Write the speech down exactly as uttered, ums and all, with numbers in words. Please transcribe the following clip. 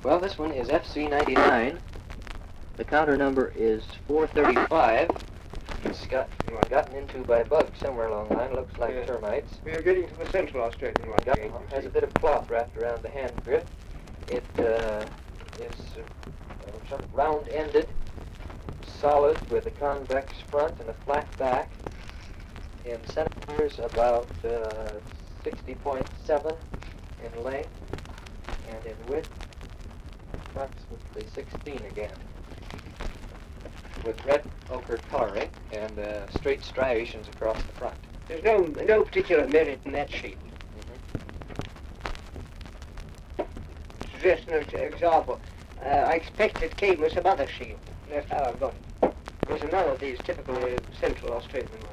Well, this one is F C ninety-nine. The counter number is four thirty-five. It's got gotten into by bugs somewhere along the line. Looks like Yeah. termites. We are getting to the Central Australian one. Got, again, you has see. a bit of cloth wrapped around the hand grip. It uh, is uh, sort of round-ended, solid, with a convex front and a flat back. In centimeters, about uh, sixty point seven in length, and in width, approximately sixteen again. With red ochre coloring and uh, straight striations across the front. There's no no particular merit in that sheet. Just an example. Uh, I expect it came with some other sheet. That's how I've got it. There's another of these typical uh, Central Australian ones.